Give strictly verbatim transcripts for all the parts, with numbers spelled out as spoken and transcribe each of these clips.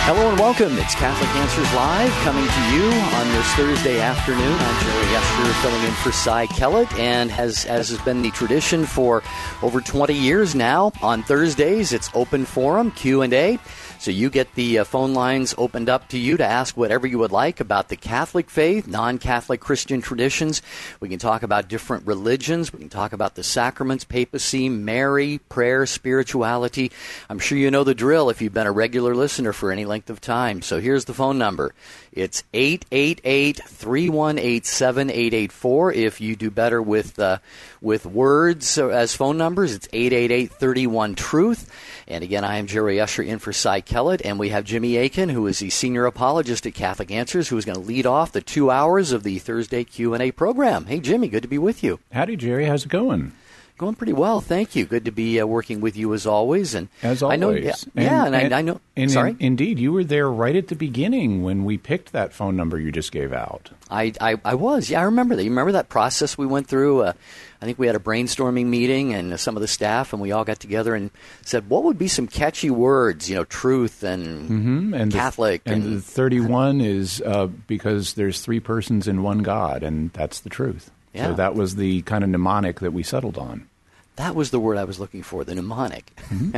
Hello and welcome. It's Catholic Answers Live coming to you on this Thursday afternoon. I'm Jerry Escher, filling in for Cy Kellett, and as, as has been the tradition for over twenty years now, on Thursdays it's open forum, Q and A. So you get the uh, phone lines opened up to you to ask whatever you would like about the Catholic faith, non-Catholic Christian traditions. We can talk about different religions. We can talk about the sacraments, papacy, Mary, prayer, spirituality. I'm sure you know the drill if you've been a regular listener for any length of time. So here's the phone number. It's eight eight eight, three one eight, seven eight eight four. If you do better with uh, with words as phone numbers, it's eight eight eight, three one, truth. And again, I am Jerry Escher in for Cy Kellett, and we have Jimmy Akin, who is the senior apologist at Catholic Answers, who is going to lead off the two hours of the Thursday Q and A program. Hey, Jimmy, good to be with you. Howdy, Jerry. How's it going? Going pretty well, thank you. Good to be uh, working with you as always. And as always. I know, yeah, and, yeah, and, and I, I know. And sorry, in, indeed, you were there right at the beginning when we picked that phone number you just gave out. I, I, I was, yeah, I remember that. You remember that process we went through? Uh, I think we had a brainstorming meeting, and uh, some of the staff, and we all got together and said, what would be some catchy words? You know, truth and, mm-hmm. and Catholic. The, and, and the thirty-one is uh, because there's three persons in one God, and that's the truth. Yeah. So that was the kind of mnemonic that we settled on. That was the word I was looking for, the mnemonic. Mm-hmm.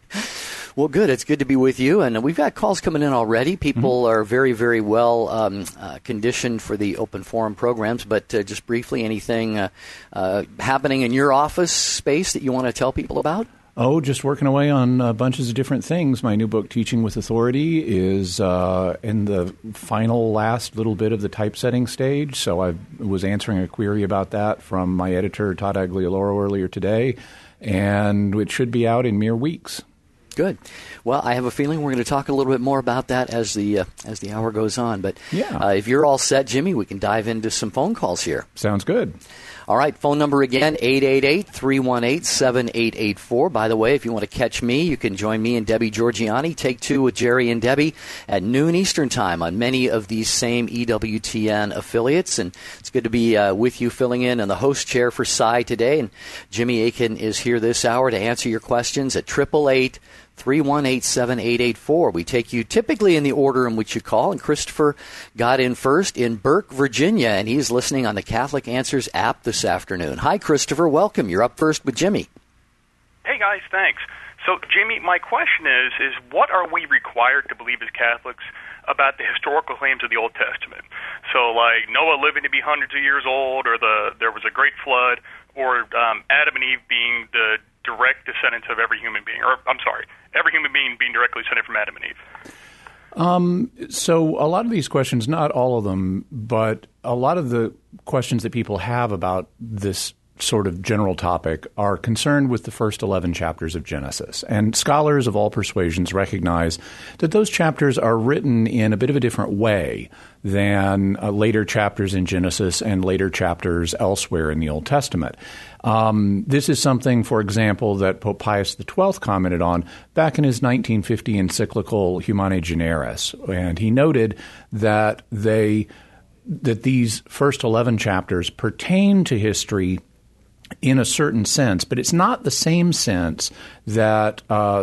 Well, good. It's good to be with you. And we've got calls coming in already. People mm-hmm. are very, very well um, uh, conditioned for the open forum programs. But uh, just briefly, anything uh, uh, happening in your office space that you want to tell people about? Oh, just working away on uh, bunches of different things. My new book, Teaching with Authority, is uh, in the final last little bit of the typesetting stage. So I was answering a query about that from my editor, Todd Aglioloro, earlier today, and it should be out in mere weeks. Good. Well, I have a feeling we're going to talk a little bit more about that as the uh, as the hour goes on. But yeah. uh, if you're all set, Jimmy, we can dive into some phone calls here. Sounds good. All right, phone number again, eight eight eight, three one eight, seven eight eight four. By the way, if you want to catch me, you can join me and Debbie Georgiani, Take Two with Jerry and Debbie, at noon Eastern Time on many of these same E W T N affiliates. And it's good to be uh, with you, filling in on the host chair for Cy today. And Jimmy Akin is here this hour to answer your questions at eight eight eight, three one eight, seven eight eight four. We take you typically in the order in which you call, and Christopher got in first in Burke, Virginia, and he's listening on the Catholic Answers app this afternoon. Hi, Christopher. Welcome. You're up first with Jimmy. Hey, guys. Thanks. So, Jimmy, my question is, is what are we required to believe as Catholics about the historical claims of the Old Testament? So, like Noah living to be hundreds of years old, or the there was a great flood, or um, Adam and Eve being the direct descendants of every human being, or I'm sorry, every human being being directly descended from Adam and Eve? Um, so a lot of these questions, not all of them, but a lot of the questions that people have about this sort of general topic are concerned with the first eleven chapters of Genesis. And scholars of all persuasions recognize that those chapters are written in a bit of a different way than uh, later chapters in Genesis and later chapters elsewhere in the Old Testament. Um, this is something, for example, that Pope Pius the twelfth commented on back in his nineteen fifty encyclical Humanae Generis. And he noted that they that these first eleven chapters pertain to history in a certain sense, but it's not the same sense that uh,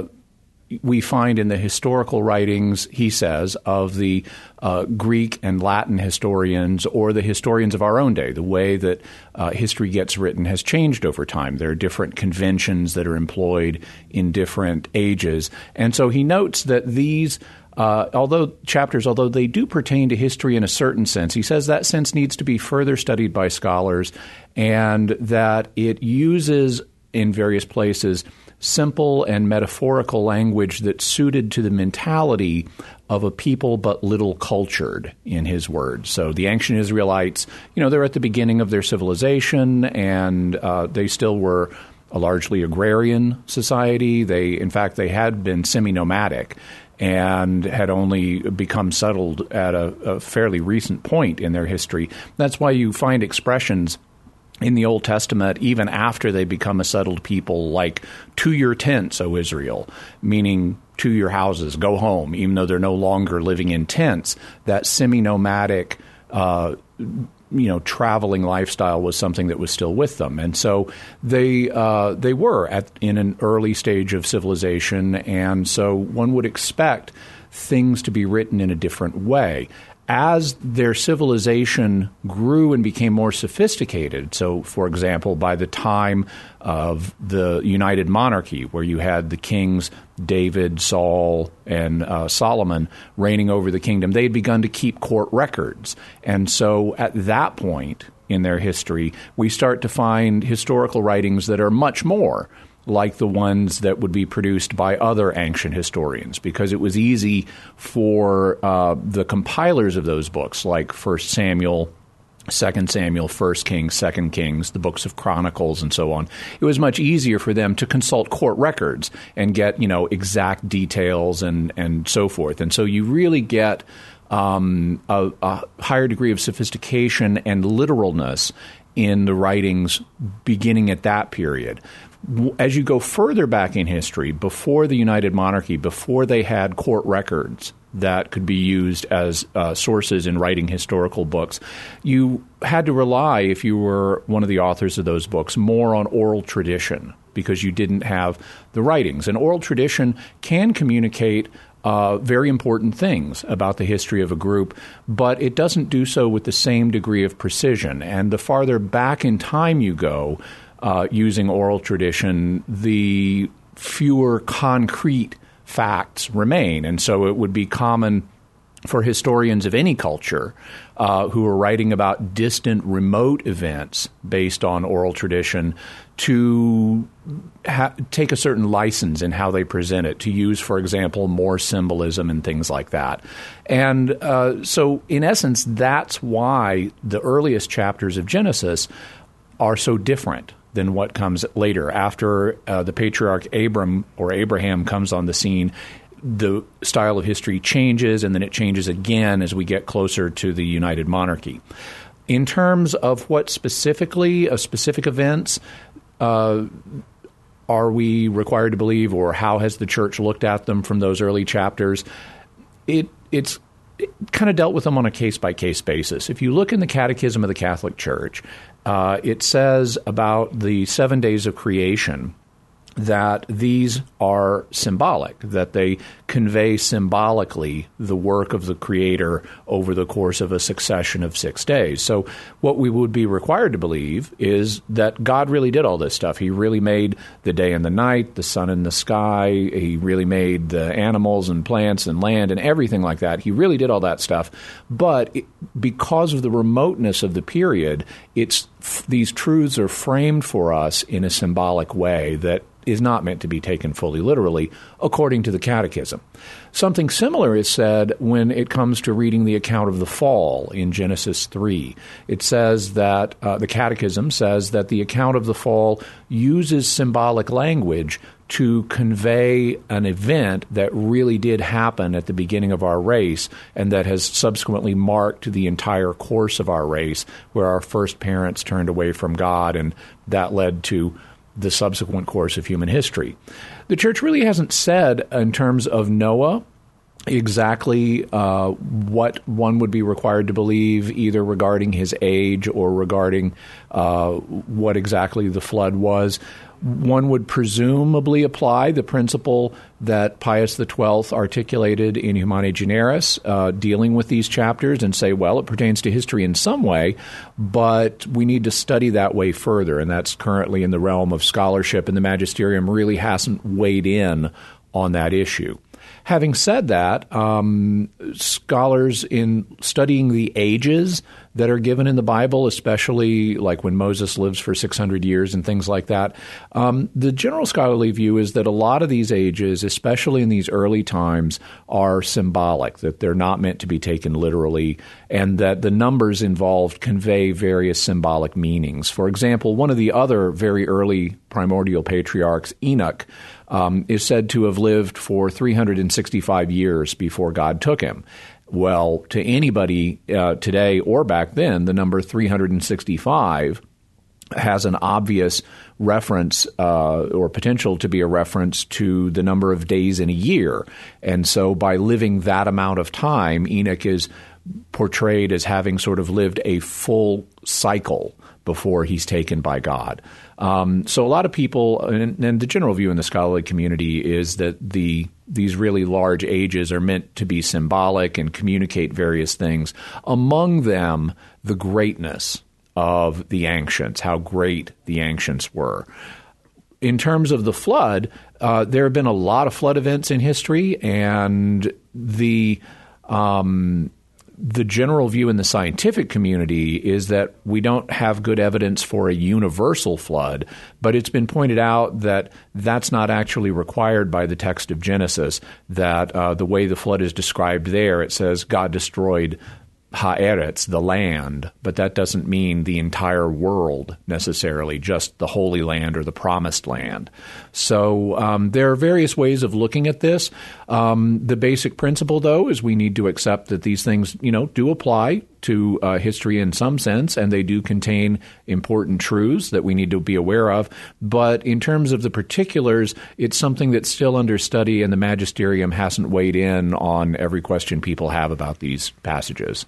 we find in the historical writings, he says, of the uh, Greek and Latin historians or the historians of our own day. The way that uh, history gets written has changed over time. There are different conventions that are employed in different ages. And so he notes that these Uh, although chapters, although they do pertain to history in a certain sense, he says that sense needs to be further studied by scholars, and that it uses in various places simple and metaphorical language that's suited to the mentality of a people but little cultured, in his words. So the ancient Israelites, you know, they're at the beginning of their civilization, and uh, they still were a largely agrarian society. They, in fact, they had been semi-nomadic and had only become settled at a, a fairly recent point in their history. That's why you find expressions in the Old Testament, even after they become a settled people, like "to your tents, O Israel," meaning to your houses, go home, even though they're no longer living in tents. That semi-nomadic uh, you know, traveling lifestyle was something that was still with them. And so they uh, they were at in an early stage of civilization, and so one would expect things to be written in a different way. As their civilization grew and became more sophisticated, so, for example, by the time of the United Monarchy, where you had the kings David, Saul, and uh, Solomon reigning over the kingdom, they had begun to keep court records. And so at that point in their history, we start to find historical writings that are much more like the ones that would be produced by other ancient historians, because it was easy for uh, the compilers of those books, like First Samuel, Second Samuel, First Kings, Second Kings, the books of Chronicles, and so on. It was much easier for them to consult court records and get, you know, exact details and, and so forth. And so you really get um, a, a higher degree of sophistication and literalness in the writings beginning at that period. As you go further back in history, before the United Monarchy, before they had court records that could be used as uh, sources in writing historical books, you had to rely, if you were one of the authors of those books, more on oral tradition, because you didn't have the writings. And oral tradition can communicate uh, very important things about the history of a group, but it doesn't do so with the same degree of precision. And the farther back in time you go, Uh, using oral tradition, the fewer concrete facts remain. And so it would be common for historians of any culture uh, who are writing about distant, remote events based on oral tradition to ha- take a certain license in how they present it, to use, for example, more symbolism and things like that. And uh, so, in essence, that's why the earliest chapters of Genesis are so different than what comes later. After uh, the patriarch Abram or Abraham comes on the scene, the style of history changes, and then it changes again as we get closer to the United Monarchy. In terms of what specifically, of specific events, uh, are we required to believe, or how has the church looked at them from those early chapters? It it's it kind of dealt with them on a case-by-case basis. If you look in the Catechism of the Catholic Church, uh, it says about the seven days of creation that these are symbolic, that they convey symbolically the work of the Creator over the course of a succession of six days. So what we would be required to believe is that God really did all this stuff. He really made the day and the night, the sun and the sky. He really made the animals and plants and land and everything like that. He really did all that stuff. But it, because of the remoteness of the period, it's these truths are framed for us in a symbolic way that is not meant to be taken fully literally, according to the Catechism. Something similar is said when it comes to reading the account of the fall in Genesis three. It says that, uh, the Catechism says that the account of the fall uses symbolic language to convey an event that really did happen at the beginning of our race and that has subsequently marked the entire course of our race, where our first parents turned away from God, and that led to the subsequent course of human history. The Church really hasn't said, in terms of Noah, exactly uh, what one would be required to believe, either regarding his age or regarding uh, what exactly the flood was. One would presumably apply the principle that Pius the Twelfth articulated in Humanae Generis, uh, dealing with these chapters, and say, well, it pertains to history in some way, but we need to study that way further, and that's currently in the realm of scholarship, and the magisterium really hasn't weighed in on that issue. Having said that, um, scholars in studying the ages that are given in the Bible, especially like when Moses lives for six hundred years and things like that, um, the general scholarly view is that a lot of these ages, especially in these early times, are symbolic, that they're not meant to be taken literally, and that the numbers involved convey various symbolic meanings. For example, one of the other very early primordial patriarchs, Enoch, Um, is said to have lived for three hundred sixty-five years before God took him. Well, to anybody uh, today or back then, the number three hundred sixty-five has an obvious reference uh, or potential to be a reference to the number of days in a year. And so by living that amount of time, Enoch is portrayed as having sort of lived a full cycle before he's taken by God. Um, so a lot of people, and, and the general view in the scholarly community is that the these really large ages are meant to be symbolic and communicate various things. Among them, the greatness of the ancients, how great the ancients were. In terms of the flood, uh, there have been a lot of flood events in history, and the um, the general view in the scientific community is that we don't have good evidence for a universal flood, but it's been pointed out that that's not actually required by the text of Genesis, that uh, the way the flood is described there, it says God destroyed Haaretz, the land, but that doesn't mean the entire world necessarily, just the Holy Land or the Promised Land. So um, there are various ways of looking at this. Um, the basic principle, though, is we need to accept that these things, you know, do apply to uh, history in some sense, and they do contain important truths that we need to be aware of. But in terms of the particulars, it's something that's still under study, and the magisterium hasn't weighed in on every question people have about these passages.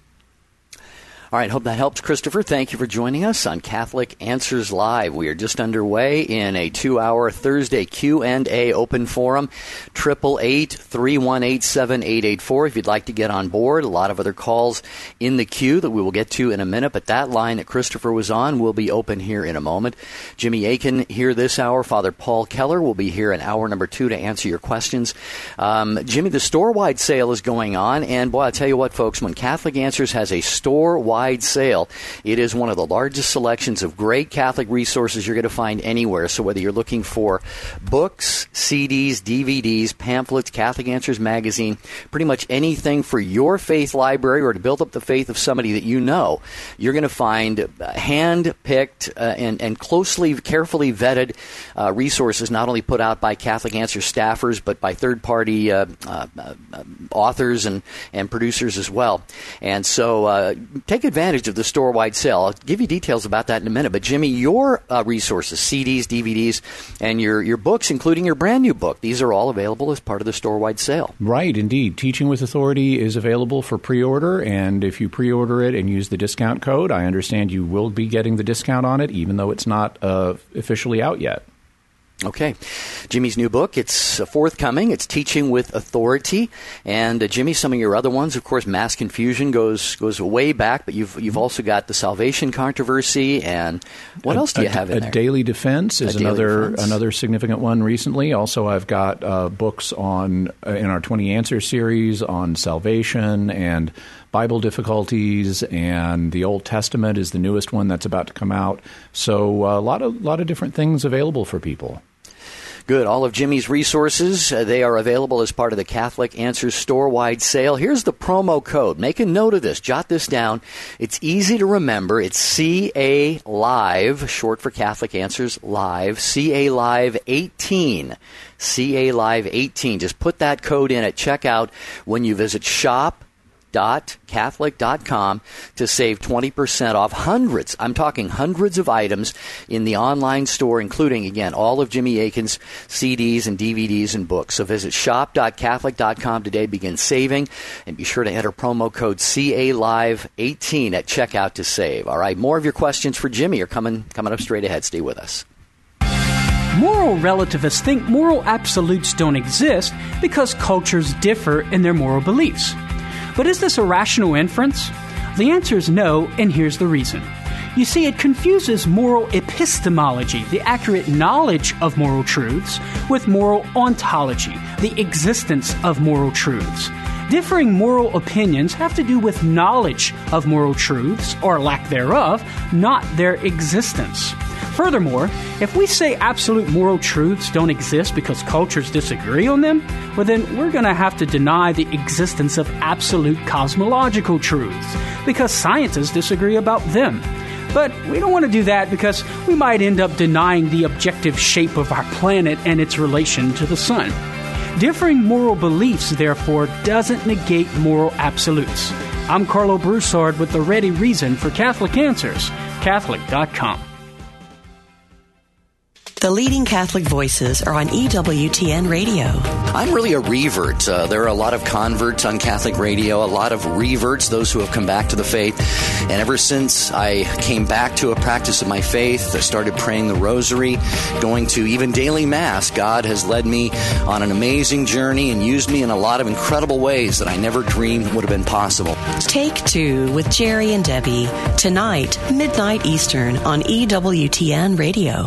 All right, hope that helps, Christopher. Thank you for joining us on Catholic Answers Live. We are just underway in a two-hour Thursday Q and A open forum, eight eight eight, three one eight, seven eight eight four. If you'd like to get on board, a lot of other calls in the queue that we will get to in a minute, but that line that Christopher was on will be open here in a moment. Jimmy Akin here this hour. Father Paul Keller will be here in hour number two to answer your questions. Um, Jimmy, the store-wide sale is going on, and boy, I'll tell you what, folks, when Catholic Answers has a store-wide sale, it is one of the largest selections of great Catholic resources you're going to find anywhere. So whether you're looking for books, C Ds, D V Ds, pamphlets, Catholic Answers magazine, pretty much anything for your faith library or to build up the faith of somebody that you know, you're going to find hand-picked uh, and, and closely, carefully vetted uh, resources, not only put out by Catholic Answers staffers, but by third-party uh, uh, uh, authors and, and producers as well. And so uh, take advantage of the store-wide sale. I'll give you details about that in a minute. But, Jimmy, your uh, resources, C Ds, D V Ds, and your, your books, including your brand new book, these are all available as part of the store-wide sale. Right, indeed. Teaching with Authority is available for pre-order, and if you pre-order it and use the discount code, I understand you will be getting the discount on it, even though it's not uh, officially out yet. Okay. Jimmy's new book, it's uh, forthcoming. It's Teaching with Authority. And, uh, Jimmy, some of your other ones, of course, Mass Confusion goes goes way back, but you've you've also got the Salvation Controversy. And what a, else do you a, have in a there? A Daily Defense is daily another defense. another significant one recently. Also, I've got uh, books on uh, in our twenty Answers series on salvation and Bible difficulties, and the Old Testament is the newest one that's about to come out. So uh, a lot of lot of different things available for people. Good. All of Jimmy's resources, uh, they are available as part of the Catholic Answers store-wide sale. Here's the promo code. Make a note of this. Jot this down. It's easy to remember. It's C A Live, short for Catholic Answers Live, C A Live eighteen. C A Live eighteen. Just put that code in at checkout when you visit shop dot catholic dot com to save twenty percent off hundreds, I'm talking hundreds of items in the online store, including, again, all of Jimmy Akin's C Ds and D V Ds and books. So visit shop dot catholic dot com today, begin saving, and be sure to enter promo code C A Live eighteen at checkout to save. All right, more of your questions for Jimmy are coming, coming up straight ahead. Stay with us. Moral relativists think moral absolutes don't exist because cultures differ in their moral beliefs. But is this a rational inference? The answer is no, and here's the reason. You see, it confuses moral epistemology, the accurate knowledge of moral truths, with moral ontology, the existence of moral truths. Differing moral opinions have to do with knowledge of moral truths, or lack thereof, not their existence. Furthermore, if we say absolute moral truths don't exist because cultures disagree on them, well then we're going to have to deny the existence of absolute cosmological truths because scientists disagree about them. But we don't want to do that because we might end up denying the objective shape of our planet and its relation to the sun. Differing moral beliefs, therefore, doesn't negate moral absolutes. I'm Carlo Broussard with the ready reason for Catholic Answers, Catholic dot com. The leading Catholic voices are on E W T N Radio. I'm really a revert. Uh, there are a lot of converts on Catholic radio, a lot of reverts, those who have come back to the faith. And ever since I came back to a practice of my faith, I started praying the rosary, going to even daily Mass, God has led me on an amazing journey and used me in a lot of incredible ways that I never dreamed would have been possible. Take Two with Jerry and Debbie, tonight, midnight Eastern, on E W T N Radio.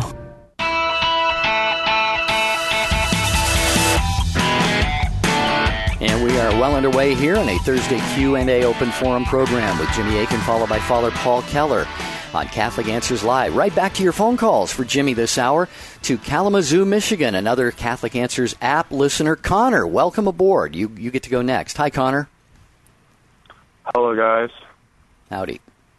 And we are well underway here on a Thursday Q and A Open Forum program with Jimmy Akin, followed by Father Paul Keller on Catholic Answers Live. Right back to your phone calls for Jimmy this hour to Kalamazoo, Michigan. Another Catholic Answers app listener, Connor. Welcome aboard. You you get to go next. Hi, Connor. Hello, guys. Howdy.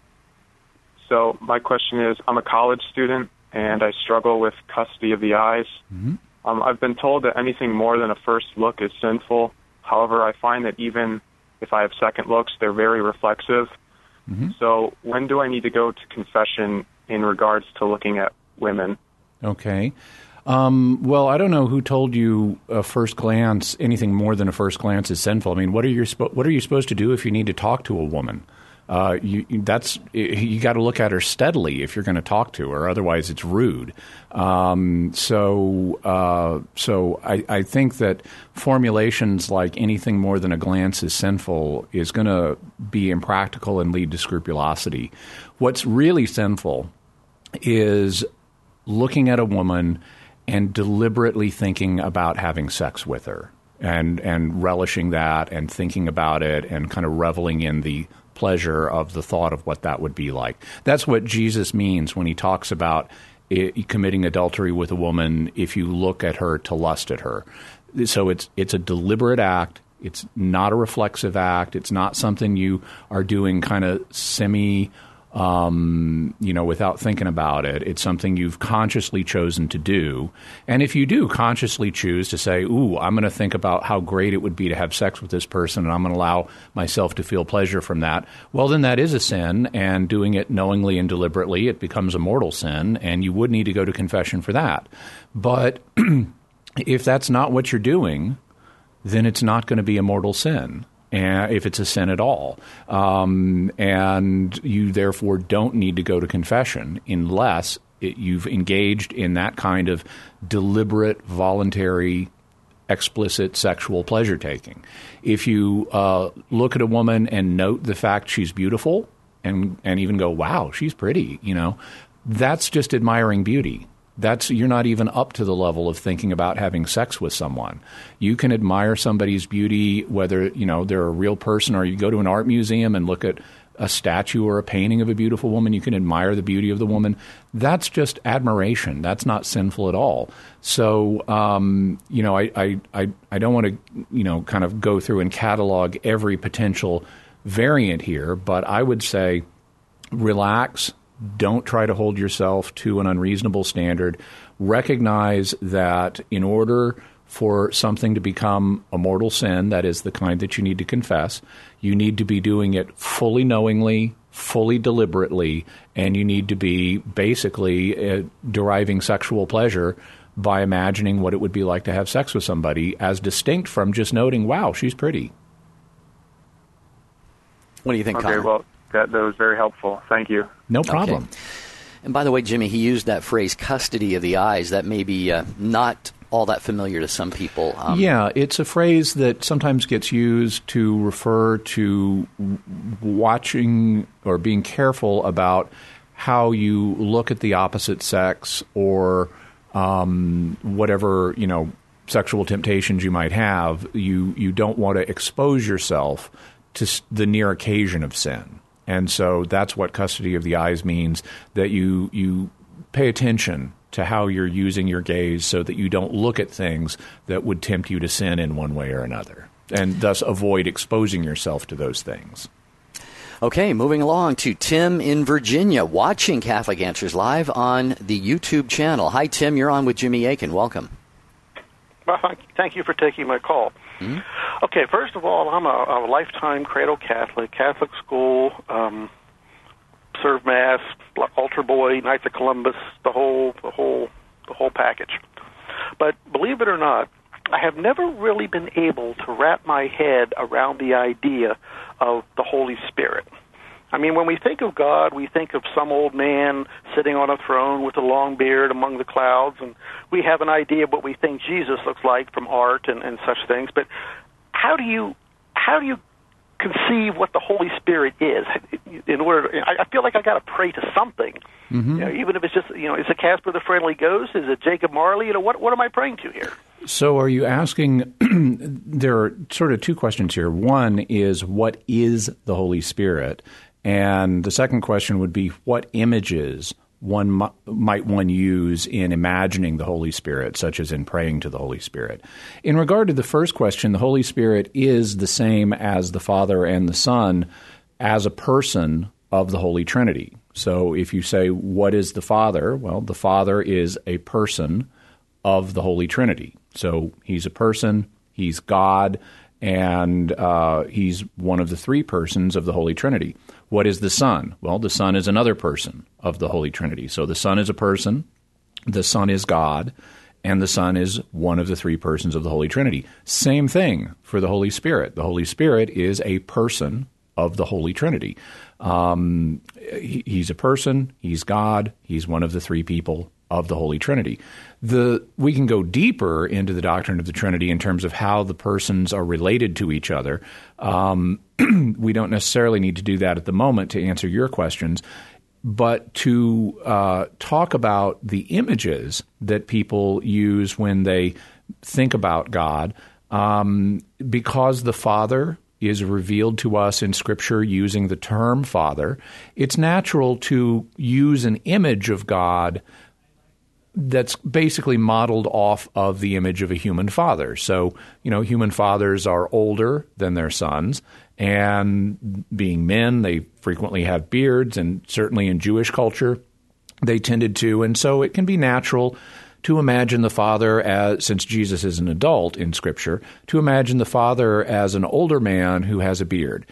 So my question is, I'm a college student, and I struggle with custody of the eyes. Mm-hmm. Um, I've been told that anything more than a first look is sinful. However, I find that even if I have second looks, they're very reflexive. Mm-hmm. So when do I need to go to confession in regards to looking at women? Okay. Um, well, I don't know who told you a first glance, anything more than a first glance is sinful. I mean, what are you, what are you supposed to do if you need to talk to a woman? Uh, you, that's you got to look at her steadily if you're going to talk to her. Otherwise, it's rude. Um, so, uh, so I, I think that formulations like anything more than a glance is sinful is going to be impractical and lead to scrupulosity. What's really sinful is looking at a woman and deliberately thinking about having sex with her, and and relishing that and thinking about it and kind of reveling in the pleasure of the thought of what that would be like. That's what Jesus means when he talks about it, committing adultery with a woman if you look at her to lust at her. So it's it's a deliberate act. It's not a reflexive act. It's not something you are doing kind of semi, um, you know, without thinking about it. It's something you've consciously chosen to do. And if you do consciously choose to say, ooh, I'm going to think about how great it would be to have sex with this person, and I'm going to allow myself to feel pleasure from that, well, then that is a sin, and doing it knowingly and deliberately, it becomes a mortal sin, and you would need to go to confession for that. But if that's not what you're doing, then it's not going to be a mortal sin. And if it's a sin at all. Um, and you therefore don't need to go to confession unless it, you've engaged in that kind of deliberate, voluntary, explicit sexual pleasure taking. If you uh, look at a woman and note the fact she's beautiful and, and even go, wow, she's pretty, you know, that's just admiring beauty. That's you're not even up to the level of thinking about having sex with someone. You can admire somebody's beauty, whether you know they're a real person, or you go to an art museum and look at a statue or a painting of a beautiful woman. You can admire the beauty of the woman. That's just admiration. That's not sinful at all. So um, you know, I I I, I don't want to you know kind of go through and catalog every potential variant here, but I would say relax. Don't try to hold yourself to an unreasonable standard. Recognize that in order for something to become a mortal sin, that is the kind that you need to confess, you need to be doing it fully knowingly, fully deliberately, and you need to be basically uh, deriving sexual pleasure by imagining what it would be like to have sex with somebody, as distinct from just noting, wow, she's pretty. What do you think, okay, Connor? Well, that, that was very helpful. Thank you. No problem. Okay. And by the way, Jimmy, he used that phrase, custody of the eyes. That may be uh, not all that familiar to some people. Um, yeah, it's a phrase that sometimes gets used to refer to watching or being careful about how you look at the opposite sex, or um, whatever, you know, sexual temptations you might have. You, you don't want to expose yourself to the near occasion of sin. And so that's what custody of the eyes means, that you you pay attention to how you're using your gaze so that you don't look at things that would tempt you to sin in one way or another, and thus avoid exposing yourself to those things. Okay, moving along to Tim in Virginia, watching Catholic Answers Live on the YouTube channel. Hi, Tim. You're on with Jimmy Akin. Welcome. Well, thank you for taking my call. Mm-hmm. Okay, first of all, I'm a, a lifetime cradle Catholic, Catholic school, um, serve Mass, altar boy, Knights of Columbus, the whole the whole the whole package. But believe it or not, I have never really been able to wrap my head around the idea of the Holy Spirit. I mean, when we think of God, we think of some old man sitting on a throne with a long beard among the clouds, and we have an idea of what we think Jesus looks like from art and, and such things. But how do you how do you conceive what the Holy Spirit is? In order, to, I feel like I got to pray to something, mm-hmm. you know, even if it's just, you know, is it Casper the Friendly Ghost? Is it Jacob Marley? You know, what what am I praying to here? So are you asking, there are sort of two questions here. One is, what is the Holy Spirit? And the second question would be, what images one m- might one use in imagining the Holy Spirit, such as in praying to the Holy Spirit? In regard to the first question, the Holy Spirit is the same as the Father and the Son as a person of the Holy Trinity. So if you say, what is the Father? Well, the Father is a person of the Holy Trinity. So he's a person, he's God, and uh, he's one of the three persons of the Holy Trinity. What is the Son? Well, the Son is another person of the Holy Trinity. So the Son is a person, the Son is God, and the Son is one of the three persons of the Holy Trinity. Same thing for the Holy Spirit. The Holy Spirit is a person of the Holy Trinity. Um, he, he's a person, he's God, he's one of the three people of the Holy Trinity. The we can go deeper into the doctrine of the Trinity in terms of how the persons are related to each other. Um, we don't necessarily need to do that at the moment to answer your questions, but to uh, talk about the images that people use when they think about God, um, because the Father is revealed to us in Scripture using the term Father, it's natural to use an image of God that's basically modeled off of the image of a human father. So, you know, human fathers are older than their sons, and being men, they frequently have beards, and certainly in Jewish culture, they tended to. And so it can be natural to imagine the father as, since Jesus is an adult in Scripture, to imagine the father as an older man who has a beard.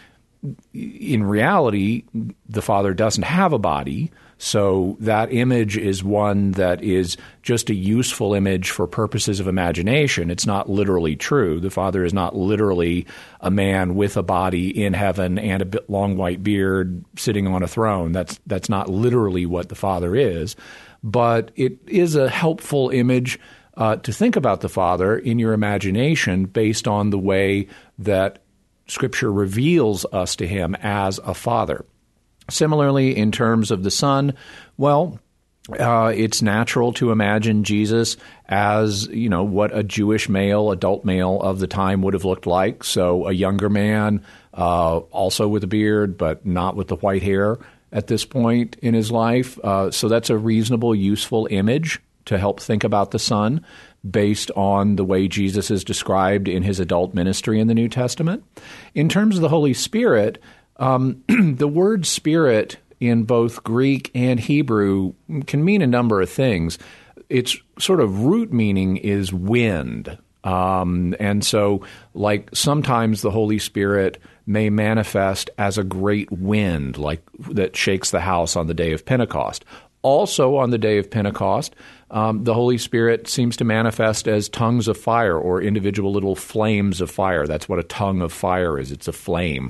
In reality, the father doesn't have a body, so that image is one that is just a useful image for purposes of imagination. It's not literally true. The Father is not literally a man with a body in heaven and a long white beard sitting on a throne. That's that's not literally what the Father is. But it is a helpful image uh, to think about the Father in your imagination based on the way that Scripture reveals us to him as a father. Similarly, in terms of the Son, well, uh, it's natural to imagine Jesus as, you know, what a Jewish male, adult male of the time would have looked like. So a younger man, uh, also with a beard, but not with the white hair at this point in his life. Uh, so that's a reasonable, useful image to help think about the Son based on the way Jesus is described in his adult ministry in the New Testament. In terms of the Holy Spirit, um, the word Spirit in both Greek and Hebrew can mean a number of things. Its sort of root meaning is wind. Um, and so, like, sometimes the Holy Spirit may manifest as a great wind, like that shakes the house on the day of Pentecost. Also, on the day of Pentecost, um, the Holy Spirit seems to manifest as tongues of fire or individual little flames of fire. That's what a tongue of fire is. It's a flame.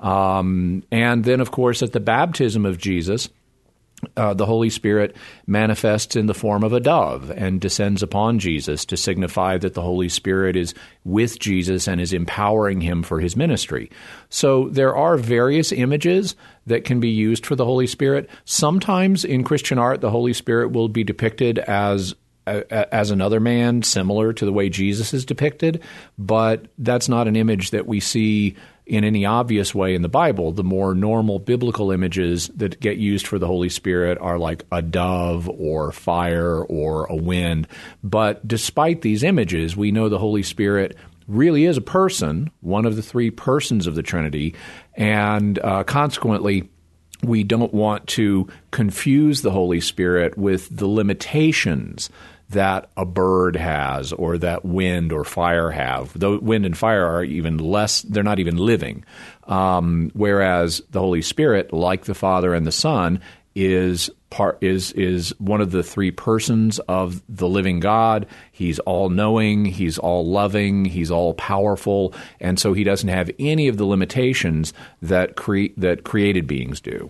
Um, and then, of course, at the baptism of Jesus, Uh, the Holy Spirit manifests in the form of a dove and descends upon Jesus to signify that the Holy Spirit is with Jesus and is empowering him for his ministry. So there are various images that can be used for the Holy Spirit. Sometimes in Christian art, the Holy Spirit will be depicted as as another man, similar to the way Jesus is depicted, but that's not an image that we see in any obvious way in the Bible. The more normal biblical images that get used for the Holy Spirit are like a dove or fire or a wind. But despite these images, we know the Holy Spirit really is a person, one of the three persons of the Trinity, and uh, consequently, we don't want to confuse the Holy Spirit with the limitations that a bird has or that wind or fire have. Though wind and fire are even less, they're not even living. Um, whereas the Holy Spirit, like the Father and the Son, is part is is one of the three persons of the living God. He's all-knowing, he's all-loving, he's all-powerful, and so he doesn't have any of the limitations that cre- that created beings do.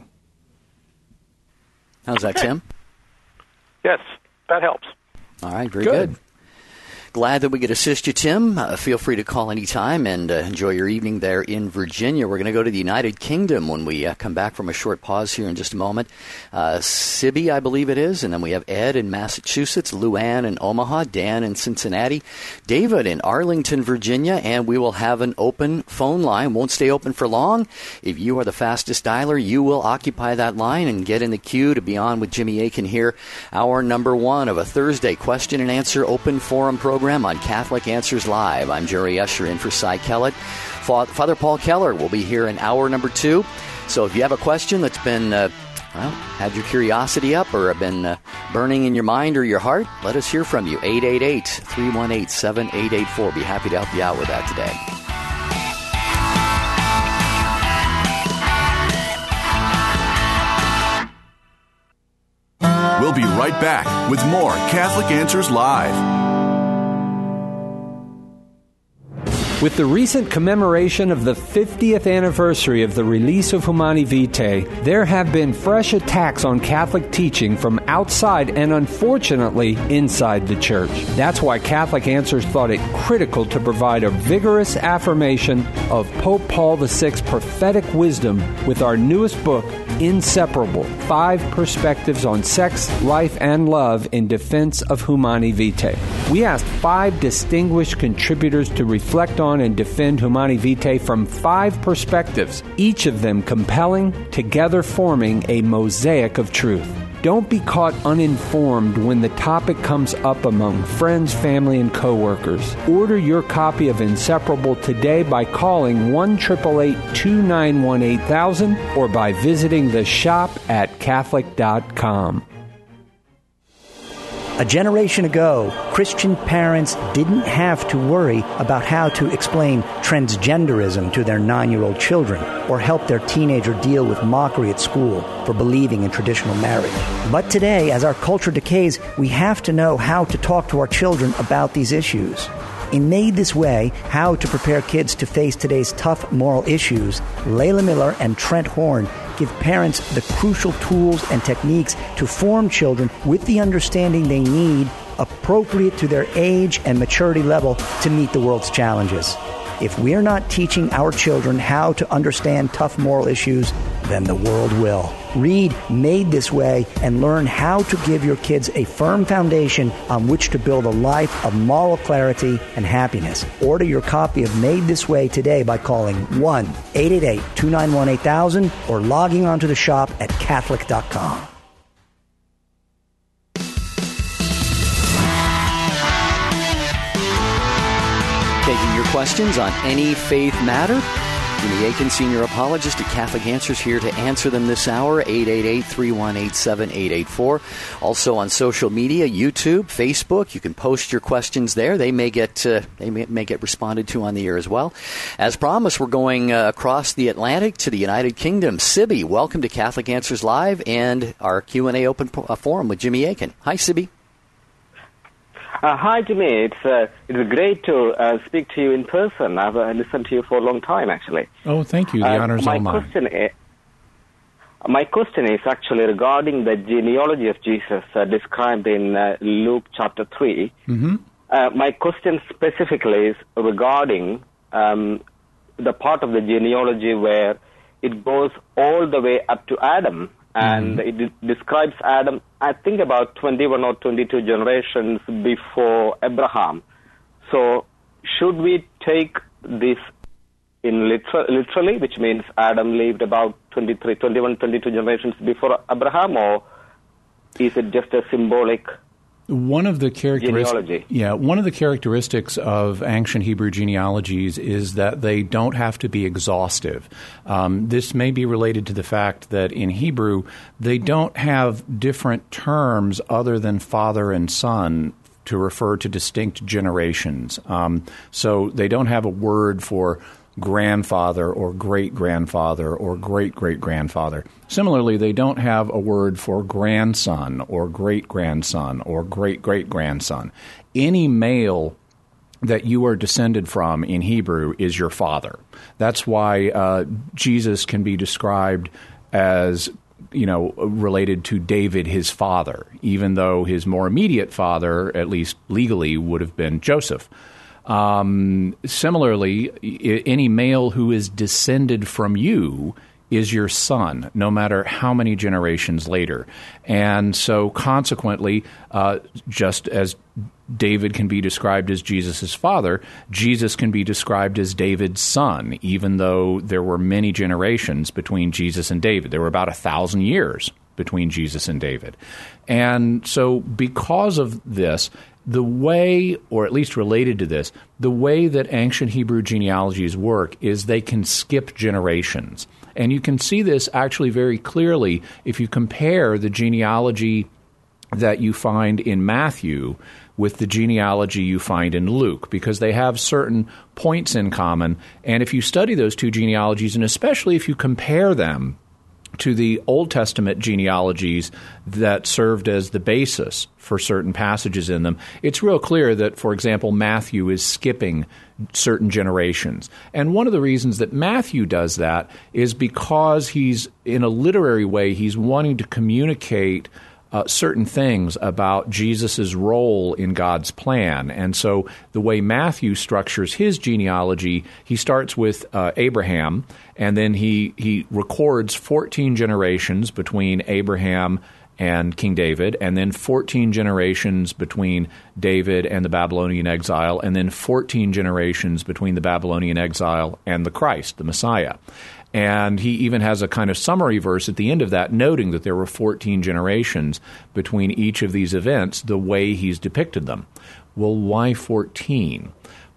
How's that, Tim? Yes, that helps. All right, very good. good. Glad that we could assist you, Tim. Uh, feel free to call anytime and uh, enjoy your evening there in Virginia. We're going to go to the United Kingdom when we uh, come back from a short pause here in just a moment. Uh, Sibby, I believe it is, and then we have Ed in Massachusetts, Luann in Omaha, Dan in Cincinnati, David in Arlington, Virginia, and we will have an open phone line. Won't stay open for long. If you are the fastest dialer, you will occupy that line and get in the queue to be on with Jimmy Akin here. Hour number one of a Thursday question and answer open forum program on Catholic Answers Live. I'm Jerry Escher in for Cy Kellett. Father Paul Keller will be here in hour number two. So if you have a question that's been, uh, well, had your curiosity up or have been uh, burning in your mind or your heart, let us hear from you. eight eight eight, three one eight, seven eight eight four. Be happy to help you out with that today. We'll be right back with more Catholic Answers Live. With the recent commemoration of the fiftieth anniversary of the release of Humani Vitae, there have been fresh attacks on Catholic teaching from outside and, unfortunately, inside the Church. That's why Catholic Answers thought it critical to provide a vigorous affirmation of Pope Paul the Sixth's prophetic wisdom with our newest book, Inseparable, Five Perspectives on Sex, Life, and Love in Defense of Humani Vitae. We asked five distinguished contributors to reflect on and defend Humani Vitae from five perspectives, each of them compelling, together forming a mosaic of truth. Don't be caught uninformed when the topic comes up among friends, family, and coworkers. Order your copy of Inseparable today by calling one eight eight eight, two nine one, eight thousand or by visiting the shop at Catholic dot com. A generation ago, Christian parents didn't have to worry about how to explain transgenderism to their nine-year-old children or help their teenager deal with mockery at school for believing in traditional marriage. But today, as our culture decays, we have to know how to talk to our children about these issues. In Made This Way, How to Prepare Kids to Face Today's Tough Moral Issues, Layla Miller and Trent Horn give parents the crucial tools and techniques to form children with the understanding they need, appropriate to their age and maturity level to meet the world's challenges. If we're not teaching our children how to understand tough moral issues, then the world will. Read Made This Way and learn how to give your kids a firm foundation on which to build a life of moral clarity and happiness. Order your copy of Made This Way today by calling one eight eight eight, two nine one, eight thousand or logging onto the shop at Catholic dot com. Taking your questions on any faith matter. Jimmy Akin, Senior Apologist at Catholic Answers, here to answer them this hour. eight eight eight, three one eight, seven eight eight four. Also on social media, YouTube, Facebook. You can post your questions there. They may get uh, they may, may get responded to on the air as well. As promised, we're going uh, across the Atlantic to the United Kingdom. Sibby, welcome to Catholic Answers Live and our Q and A open po- uh, forum with Jimmy Akin. Hi, Sibby. Uh, hi, Jimmy. It's uh, it's great to uh, speak to you in person. I've uh, listened to you for a long time, actually. Oh, thank you. The uh, honor's all mine. Question is, my question is actually regarding the genealogy of Jesus uh, described in uh, Luke chapter three. Mm-hmm. Uh, my question specifically is regarding um, the part of the genealogy where it goes all the way up to Adam. And mm-hmm. it de- describes Adam, I think, about twenty-one or twenty-two generations before Abraham. So should we take this in liter- literally, which means Adam lived about twenty-three, twenty-one, twenty-two generations before Abraham, or is it just a symbolic One of the characteristics, genealogy? Yeah, one of the characteristics of ancient Hebrew genealogies is that they don't have to be exhaustive. Um, this may be related to the fact that in Hebrew they don't have different terms other than father and son to refer to distinct generations. Um, so they don't have a word for grandfather or great-grandfather or great-great-grandfather. Similarly, they don't have a word for grandson or great-grandson or great-great-grandson. Any male that you are descended from in Hebrew is your father. That's why uh, Jesus can be described as, you know, related to David, his father, even though his more immediate father, at least legally, would have been Joseph. Um, similarly, I- any male who is descended from you is your son, no matter how many generations later. And so consequently, uh, just as David can be described as Jesus' father, Jesus can be described as David's son, even though there were many generations between Jesus and David. There were about a thousand years between Jesus and David. And so because of this, the way, or at least related to this, the way that ancient Hebrew genealogies work is they can skip generations. And you can see this actually very clearly if you compare the genealogy that you find in Matthew with the genealogy you find in Luke, because they have certain points in common. And if you study those two genealogies, and especially if you compare them to the Old Testament genealogies that served as the basis for certain passages in them, it's real clear that, for example, Matthew is skipping certain generations. And one of the reasons that Matthew does that is because he's, in a literary way, he's wanting to communicate Uh, certain things about Jesus' role in God's plan. And so the way Matthew structures his genealogy, he starts with uh, Abraham, and then he, he records fourteen generations between Abraham and King David, and then fourteen generations between David and the Babylonian exile, and then fourteen generations between the Babylonian exile and the Christ, the Messiah. And he even has a kind of summary verse at the end of that, noting that there were fourteen generations between each of these events, the way he's depicted them. Well, why fourteen?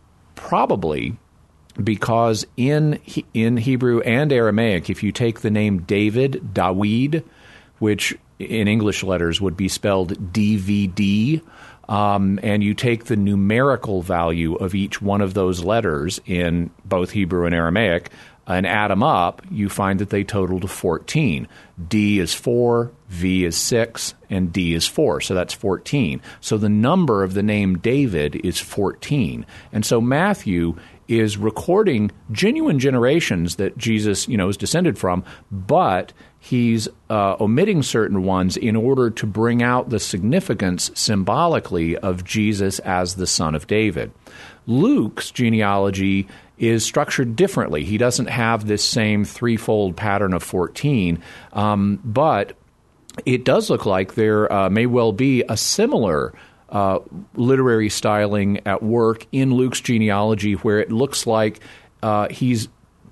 Probably because in in Hebrew and Aramaic, if you take the name David, Dawid, which in English letters would be spelled D V D, um, and you take the numerical value of each one of those letters in both Hebrew and Aramaic, and add them up, you find that they total to fourteen. D is four, V is six, and D is four, so that's fourteen. So the number of the name David is fourteen. And so Matthew is recording genuine generations that Jesus, you know, is descended from, but he's uh, omitting certain ones in order to bring out the significance symbolically of Jesus as the son of David. Luke's genealogy is structured differently. He doesn't have this same threefold pattern of fourteen, um, but it does look like there uh, may well be a similar uh, literary styling at work in Luke's genealogy, where it looks like uh, he's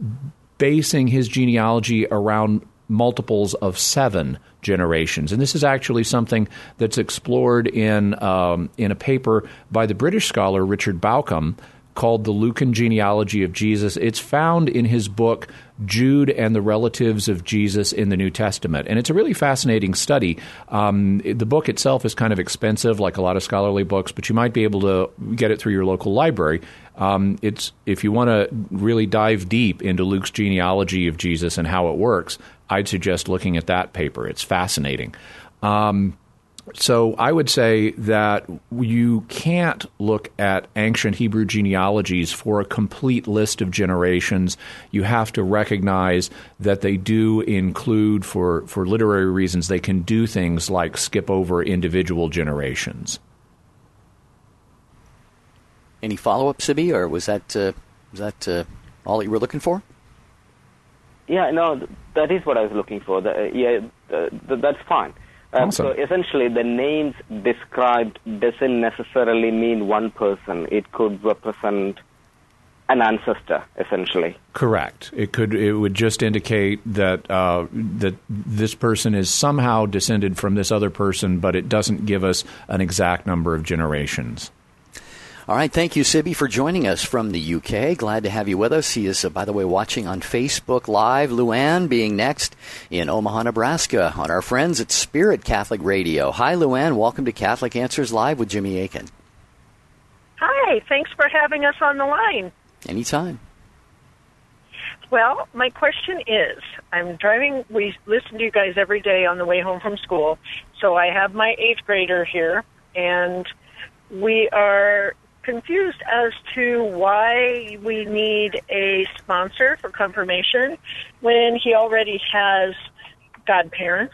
basing his genealogy around multiples of seven generations. And this is actually something that's explored in um, in a paper by the British scholar Richard Bauckham called The Lucan Genealogy of Jesus. It's found in his book, Jude and the Relatives of Jesus in the New Testament. And it's a really fascinating study. Um, the book itself is kind of expensive, like a lot of scholarly books, but you might be able to get it through your local library. Um, it's if you want to really dive deep into Luke's genealogy of Jesus and how it works, I'd suggest looking at that paper. It's fascinating. Um, So I would say that you can't look at ancient Hebrew genealogies for a complete list of generations. You have to recognize that they do include, for, for literary reasons, they can do things like skip over individual generations. Any follow-up, Sibi, or was that uh, was that uh, all that you were looking for? Yeah, no, that is what I was looking for. The, uh, yeah, uh, th- that's fine. Uh, awesome. So essentially, the names described doesn't necessarily mean one person. It could represent an ancestor, essentially. Correct. It could. It would just indicate that uh, that this person is somehow descended from this other person, but it doesn't give us an exact number of generations. All right. Thank you, Sibi, for joining us from the U K. Glad to have you with us. He is, uh, by the way, watching on Facebook Live. Luann being next in Omaha, Nebraska on our friends at Spirit Catholic Radio. Hi, Luann. Welcome to Catholic Answers Live with Jimmy Akin. Hi. Thanks for having us on the line. Anytime. Well, my question is, I'm driving, we listen to you guys every day on the way home from school, so I have my eighth grader here, and we are confused as to why we need a sponsor for confirmation when he already has godparents.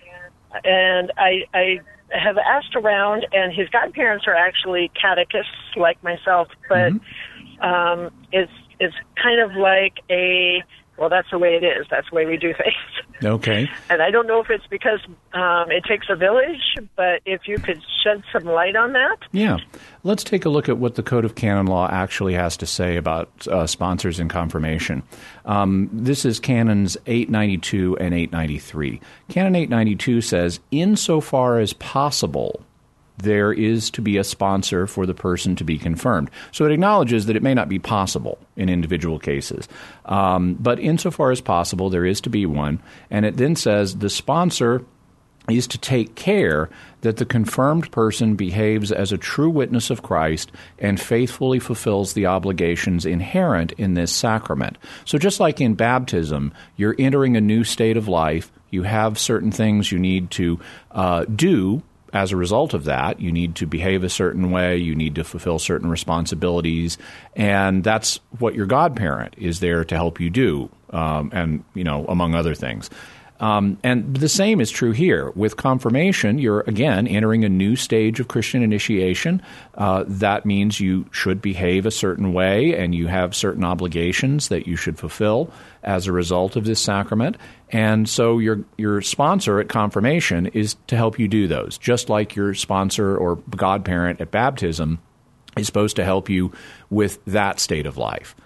And I, I have asked around, and his godparents are actually catechists like myself, but mm-hmm. um, it's it's kind of like a, well, that's the way it is. That's the way we do things. Okay. And I don't know if it's because um, it takes a village, but if you could shed some light on that. Yeah. Let's take a look at what the Code of Canon Law actually has to say about uh, sponsors in confirmation. Um, this is Canons eight ninety-two and eight ninety-three. Canon eight ninety-two says, insofar as possible, there is to be a sponsor for the person to be confirmed. So it acknowledges that it may not be possible in individual cases. Um, but insofar as possible, there is to be one. And it then says the sponsor is to take care that the confirmed person behaves as a true witness of Christ and faithfully fulfills the obligations inherent in this sacrament. So just like in baptism, you're entering a new state of life. You have certain things you need to uh, do. As a result of that, you need to behave a certain way, you need to fulfill certain responsibilities, and that's what your godparent is there to help you do, um, and, you know, among other things. Um, and the same is true here. With confirmation, you're, again, entering a new stage of Christian initiation. Uh, that means you should behave a certain way, and you have certain obligations that you should fulfill as a result of this sacrament. And so your your sponsor at confirmation is to help you do those, just like your sponsor or godparent at baptism is supposed to help you with that state of life.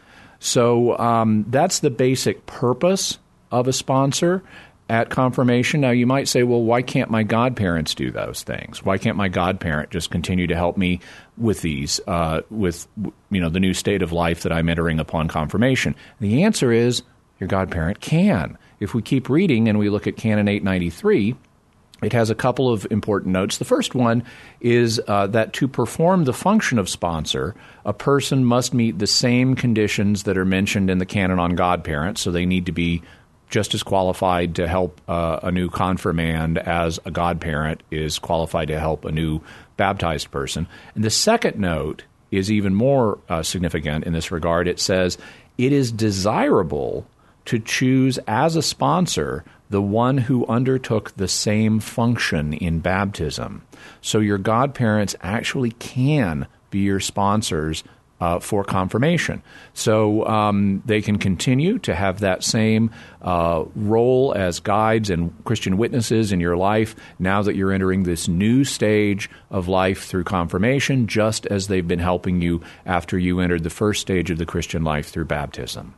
So um, that's the basic purpose of a sponsor at confirmation. Now, you might say, well, why can't my godparents do those things? Why can't my godparent just continue to help me with these, uh, with, you know, the new state of life that I'm entering upon confirmation? The answer is your godparent can. If we keep reading and we look at Canon eight ninety-three, it has a couple of important notes. The first one is uh, that to perform the function of sponsor, a person must meet the same conditions that are mentioned in the Canon on godparents, so they need to be just as qualified to help uh, a new confirmand as a godparent is qualified to help a new baptized person. And the second note is even more uh, significant in this regard. It says, it is desirable to choose as a sponsor the one who undertook the same function in baptism. So your godparents actually can be your sponsors Uh, for confirmation. So um, they can continue to have that same uh, role as guides and Christian witnesses in your life now that you're entering this new stage of life through confirmation, just as they've been helping you after you entered the first stage of the Christian life through baptism.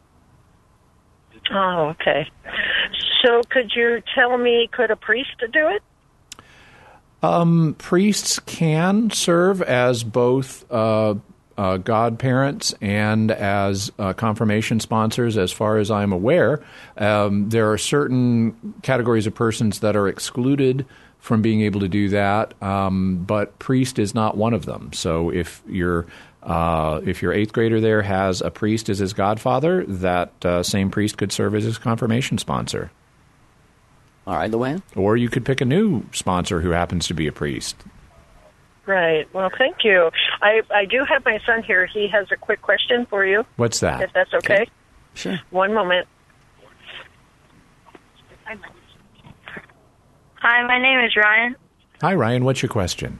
Oh, okay. So could you tell me, could a priest do it? Um, priests can serve as both uh Uh, godparents and as uh, confirmation sponsors, as far as I'm aware. Um, there are certain categories of persons that are excluded from being able to do that, um, but priest is not one of them. So if your uh, if your eighth grader there has a priest as his godfather, that uh, same priest could serve as his confirmation sponsor. All right, Luann? Or you could pick a new sponsor who happens to be a priest. Right. Well, thank you. I, I do have my son here. He has a quick question for you. What's that? If that's okay. okay. Sure. One moment. Hi, my name is Ryan. Hi, Ryan. What's your question?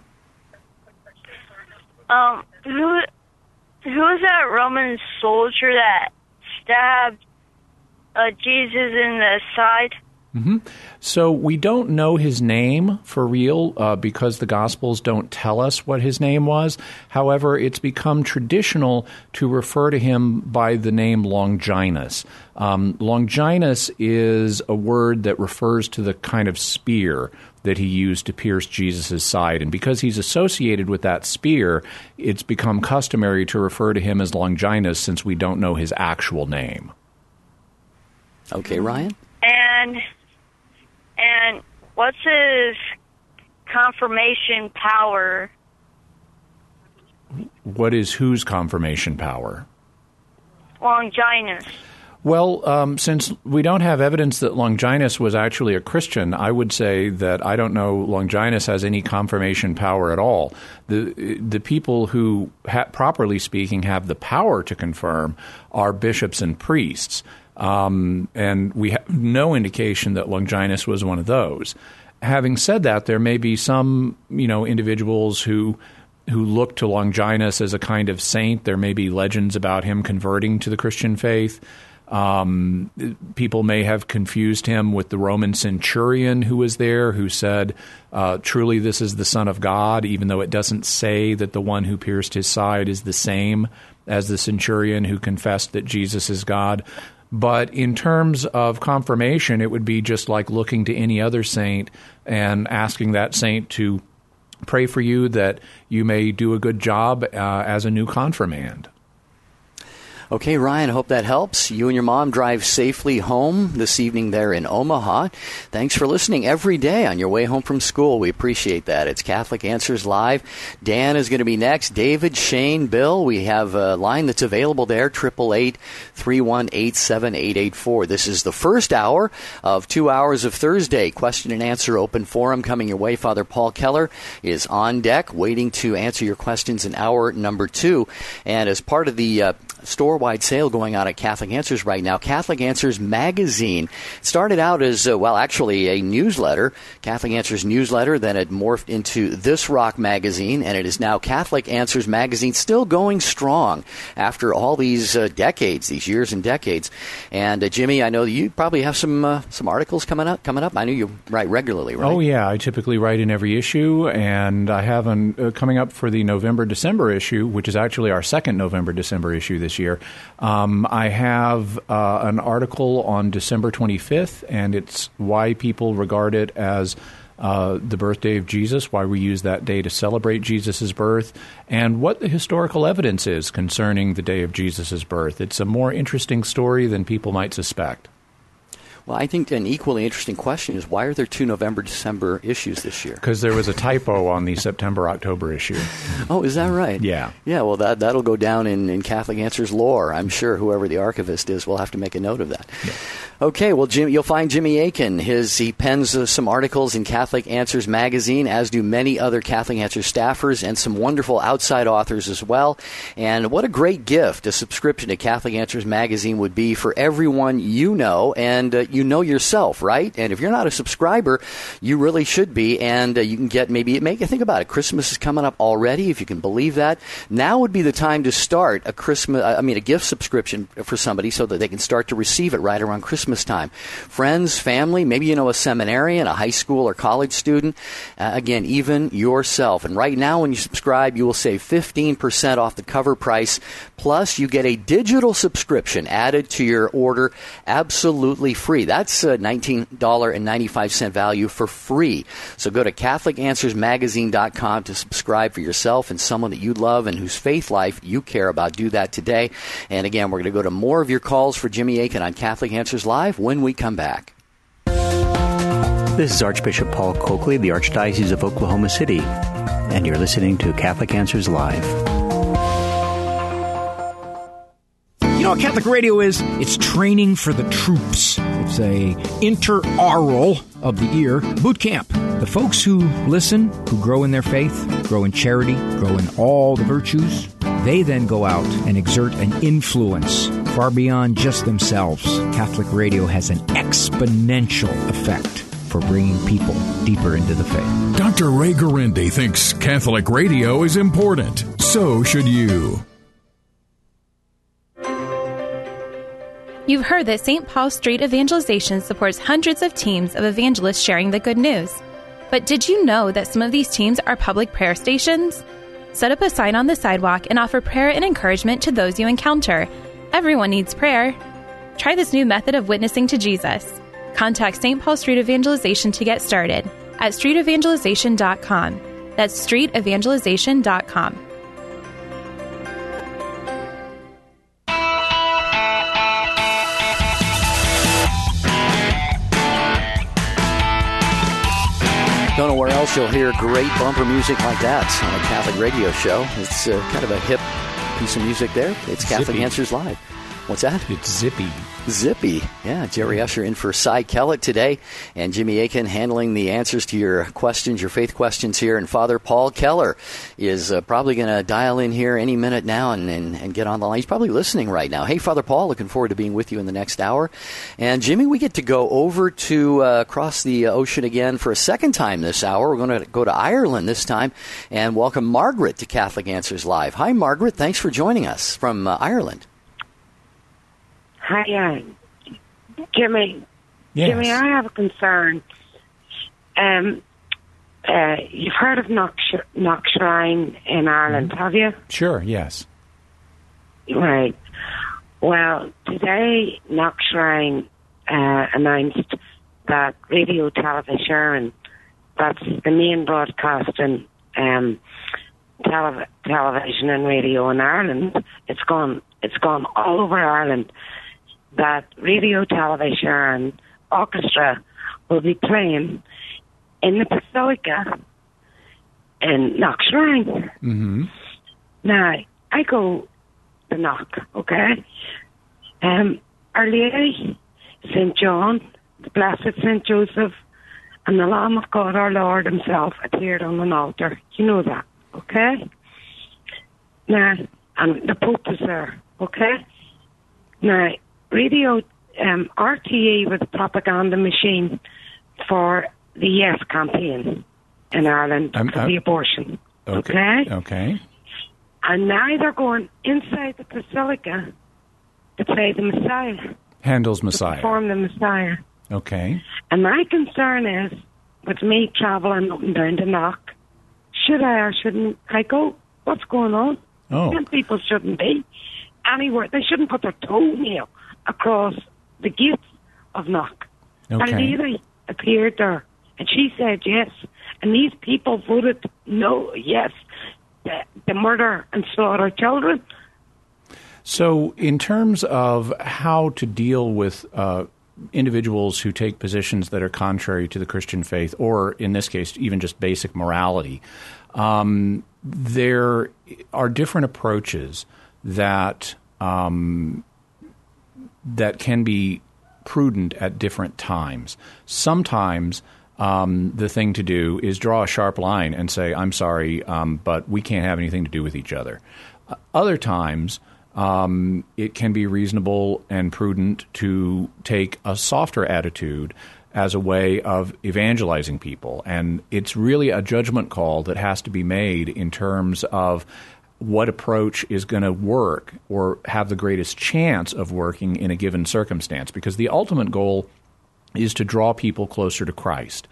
Um, who who is that Roman soldier that stabbed uh, Jesus in the side? Mm-hmm. So we don't know his name for real uh, because the Gospels don't tell us what his name was. However, it's become traditional to refer to him by the name Longinus. Um, Longinus is a word that refers to the kind of spear that he used to pierce Jesus' side. And because he's associated with that spear, it's become customary to refer to him as Longinus since we don't know his actual name. Okay, Ryan? And... And what's his confirmation power? What is whose confirmation power? Longinus. Well, um, since we don't have evidence that Longinus was actually a Christian, I would say that I don't know Longinus has any confirmation power at all. The the people who, ha- properly speaking, have the power to confirm are bishops and priests. Um, and we have no indication that Longinus was one of those. Having said that, there may be some, you know, individuals who who look to Longinus as a kind of saint. There may be legends about him converting to the Christian faith. Um, people may have confused him with the Roman centurion who was there, who said, uh, truly this is the Son of God, even though it doesn't say that the one who pierced his side is the same as the centurion who confessed that Jesus is God. But in terms of confirmation, it would be just like looking to any other saint and asking that saint to pray for you that you may do a good job uh, as a new confirmand. Okay, Ryan, hope that helps. You and your mom drive safely home this evening there in Omaha. Thanks for listening every day on your way home from school. We appreciate that. It's Catholic Answers Live. Dan is going to be next. David, Shane, Bill, we have a line that's available there, eight eight eight, three one eight, seven eight eight four. This is the first hour of two hours of Thursday. Question and answer open forum coming your way. Father Paul Keller is on deck waiting to answer your questions in hour number two. And as part of the uh, store-wide sale going on at Catholic Answers right now, Catholic Answers Magazine started out as, uh, well, actually a newsletter, Catholic Answers newsletter, then it morphed into This Rock Magazine, and it is now Catholic Answers Magazine, still going strong after all these uh, decades, these years and decades. And uh, Jimmy, I know you probably have some uh, some articles coming up. Coming up, I know you write regularly, right? Oh yeah, I typically write in every issue, and I have an uh, coming up for the November-December issue, which is actually our second November-December issue this year. Um, I have uh, an article on December twenty-fifth, and it's why people regard it as uh, the birthday of Jesus, why we use that day to celebrate Jesus' birth, and what the historical evidence is concerning the day of Jesus' birth. It's a more interesting story than people might suspect. Well, I think an equally interesting question is, why are there two November-December issues this year? Because there was a typo on the September-October issue. Oh, is that right? Yeah. Yeah, well, that, that'll go down in, in Catholic Answers lore. I'm sure whoever the archivist is will have to make a note of that. Yeah. Okay, well, Jim, you'll find Jimmy Akin. His, he pens uh, some articles in Catholic Answers Magazine, as do many other Catholic Answers staffers and some wonderful outside authors as well. And what a great gift a subscription to Catholic Answers Magazine would be for everyone you know, and uh, you know yourself, right? And if you're not a subscriber, you really should be. And uh, you can get maybe, make you think about it. Christmas is coming up already, if you can believe that. Now would be the time to start a Christmas, I mean, a gift subscription for somebody so that they can start to receive it right around Christmas time. Friends, family, maybe you know a seminarian, a high school or college student. Uh, again, even yourself. And right now, when you subscribe, you will save fifteen percent off the cover price. Plus, you get a digital subscription added to your order absolutely free. That's uh, nineteen dollars and ninety-five cents value for free. So go to Catholic Answers Magazine dot com to subscribe for yourself and someone that you love and whose faith life you care about. Do that today. And again, we're going to go to more of your calls for Jimmy Akin on Catholic Answers Live when we come back. This is Archbishop Paul Coakley, the Archdiocese of Oklahoma City, and you're listening to Catholic Answers Live. You know what Catholic radio is? It's training for the troops. It's a interaural of the ear boot camp. The folks who listen, who grow in their faith, grow in charity, grow in all the virtues, they then go out and exert an influence far beyond just themselves. Catholic radio has an exponential effect for bringing people deeper into the faith. Doctor Ray Guarendi thinks Catholic radio is important. So should you. You've heard that Saint Paul Street Evangelization supports hundreds of teams of evangelists sharing the good news. But did you know that some of these teams are public prayer stations? Set up a sign on the sidewalk and offer prayer and encouragement to those you encounter. Everyone needs prayer. Try this new method of witnessing to Jesus. Contact Saint Paul Street Evangelization to get started at street evangelization dot com. That's street evangelization dot com. Don't know where else you'll hear great bumper music like that on a Catholic radio show. It's uh, kind of a hip piece of music there. It's Catholic Zippy. Answers Live. What's that? It's Zippy. Zippy. Yeah, Jerry Usher in for Cy Kellett today, and Jimmy Akin handling the answers to your questions, your faith questions here. And Father Paul Keller is uh, probably going to dial in here any minute now and, and, and get on the line. He's probably listening right now. Hey, Father Paul, looking forward to being with you in the next hour. And Jimmy, we get to go over to uh, across the ocean again for a second time this hour. We're going to go to Ireland this time and welcome Margaret to Catholic Answers Live. Hi, Margaret. Thanks for joining us from uh, Ireland. Hi, uh, Jimmy. Yes. Jimmy, I have a concern. Um, uh, you've heard of Knock, Knock Shrine in Ireland, have you? Sure, yes. Right. Well, today Knock Shrine uh, announced that Radio Television, that's the main broadcasting um, tele- television and radio in Ireland, it's gone, it's gone all over Ireland, that Radio Television Orchestra will be playing in the Basilica in Knock Shrine. Mm-hmm. Now, I go to Knock, okay? Um, Our Lady, Saint John, the Blessed Saint Joseph, and the Lamb of God, our Lord himself, appeared on an altar. You know that, okay? Now, and the Pope was there, okay? Now, Radio, um, R T E was a propaganda machine for the Yes campaign in Ireland I'm, for I'm, the abortion. Okay. Okay? Okay. And now they're going inside the Basilica to play the Messiah. Handel's To Messiah. perform the Messiah. Okay. And my concern is, with me travelling up and down to Knock, should I or shouldn't I go? What's going on? Oh. Some people shouldn't be anywhere. They shouldn't put their toenail across the gates of Knock. Okay. Our lady appeared there, and she said yes. And these people voted no, yes, the, the murder and slaughter of children. So in terms of how to deal with uh, individuals who take positions that are contrary to the Christian faith, or in this case, even just basic morality, um, there are different approaches that um, that can be prudent at different times. Sometimes um, the thing to do is draw a sharp line and say, I'm sorry, um, but we can't have anything to do with each other. Uh, other times, um, it can be reasonable and prudent to take a softer attitude as a way of evangelizing people. And it's really a judgment call that has to be made in terms of what approach is going to work or have the greatest chance of working in a given circumstance, because the ultimate goal is to draw people closer to Christ.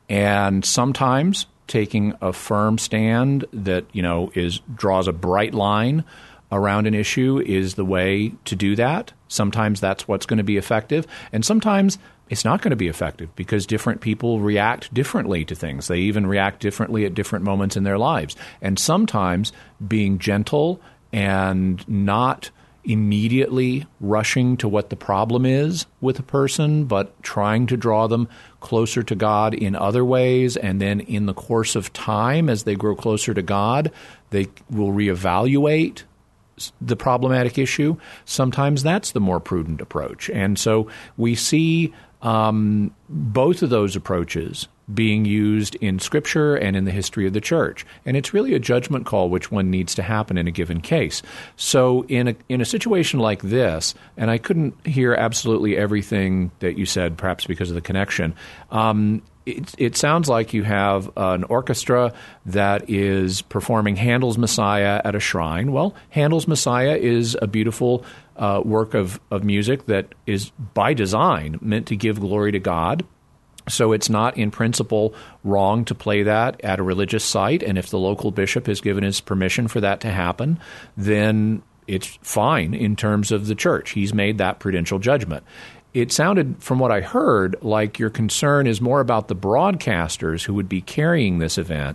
And sometimes taking a firm stand that, you know, is draws a bright line around an issue is the way to do that. Sometimes that's what's going to be effective, and sometimes it's not going to be effective because different people react differently to things. They even react differently at different moments in their lives. And sometimes being gentle and not immediately rushing to what the problem is with a person, but trying to draw them closer to God in other ways, and then in the course of time, as they grow closer to God, they will reevaluate the problematic issue. Sometimes that's the more prudent approach. And so we see um, both of those approaches being used in Scripture and in the history of the Church. And it's really a judgment call which one needs to happen in a given case. So in a, in a situation like this, and I couldn't hear absolutely everything that you said, perhaps because of the connection, um, it, it sounds like you have an orchestra that is performing Handel's Messiah at a shrine. Well, Handel's Messiah is a beautiful uh, work of, of music that is, by design, meant to give glory to God. So it's not in principle wrong to play that at a religious site. And if the local bishop has given his permission for that to happen, then it's fine in terms of the church. He's made that prudential judgment. It sounded, from what I heard, like your concern is more about the broadcasters who would be carrying this event.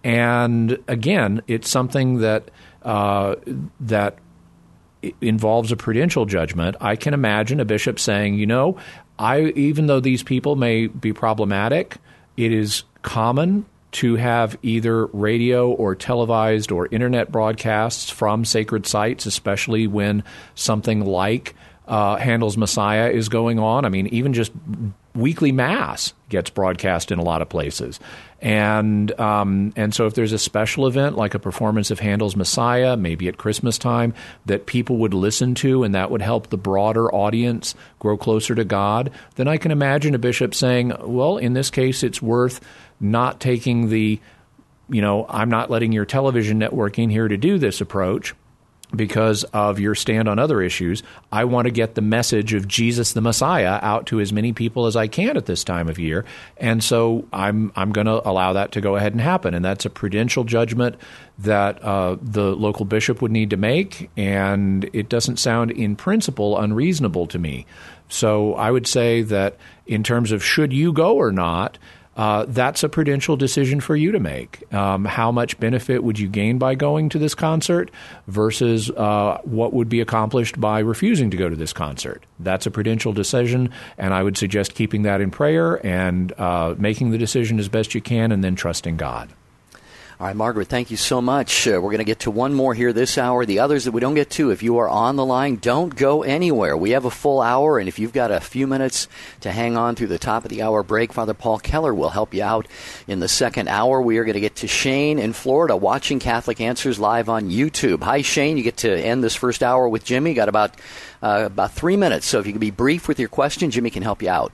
And again, it's something that uh, that involves a prudential judgment. I can imagine a bishop saying, you know, I even though these people may be problematic, it is common to have either radio or televised or internet broadcasts from sacred sites, especially when something like uh, Handel's Messiah is going on. I mean, even just weekly Mass gets broadcast in a lot of places. And um, and so if there's a special event like a performance of Handel's Messiah, maybe at Christmas time, that people would listen to and that would help the broader audience grow closer to God, then I can imagine a bishop saying, well, in this case, it's worth not taking the, you know, I'm not letting your television network in here to do this approach because of your stand on other issues. I want to get the message of Jesus the Messiah out to as many people as I can at this time of year. And so I'm I'm going to allow that to go ahead and happen. And that's a prudential judgment that uh, the local bishop would need to make. And it doesn't sound in principle unreasonable to me. So I would say that in terms of should you go or not, Uh, that's a prudential decision for you to make. Um, how much benefit would you gain by going to this concert versus uh, what would be accomplished by refusing to go to this concert? That's a prudential decision, and I would suggest keeping that in prayer and uh, making the decision as best you can and then trusting God. All right, Margaret, thank you so much. Uh, we're going to get to one more here this hour. The others that we don't get to, if you are on the line, don't go anywhere. We have a full hour, and if you've got a few minutes to hang on through the top of the hour break, Father Paul Keller will help you out in the second hour. We are going to get to Shane in Florida watching Catholic Answers live on YouTube. Hi, Shane. You get to end this first hour with Jimmy. Got about, uh, about three minutes, so if you can be brief with your question, Jimmy can help you out.